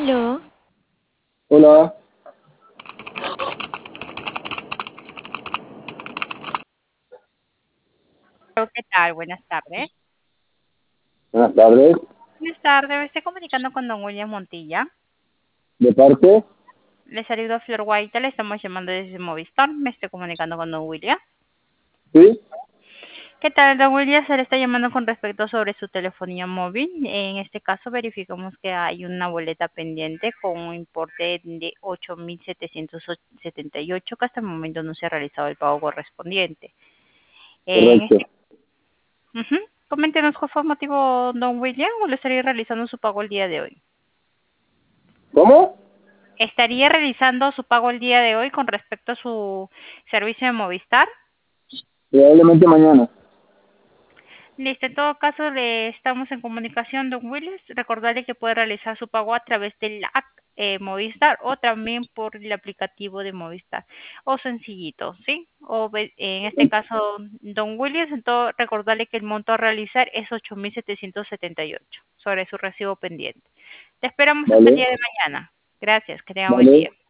Aló, Hola, ¿Qué tal? Buenas tardes. buenas tardes. Buenas tardes, me estoy comunicando con don William Montilla. ¿De parte? Le saludo a Flor Guaita, le estamos llamando desde Movistar. Me estoy comunicando con don William. Sí, ¿Qué tal, don William? Se le está llamando con respecto sobre su telefonía móvil. En este caso, verificamos que hay una boleta pendiente con un importe de 8.778 que hasta el momento no se ha realizado el pago correspondiente. En correcto. este, ujú, Coméntenos cuál fue el motivo, don William, o le estaría realizando su pago el día de hoy. ¿Cómo? ¿Estaría realizando su pago el día de hoy con respecto a su servicio de Movistar? Probablemente mañana. Listo, en todo caso le estamos en comunicación, don Willis. Recordarle que puede realizar su pago a través de la app Movistar o también por el aplicativo de Movistar. O sencillito, ¿sí? En este caso, don Willis, entonces recordarle que el monto a realizar es 8.778 sobre su recibo pendiente. Te esperamos hasta el Vale, día de mañana. Gracias, que tenga buen vale. día.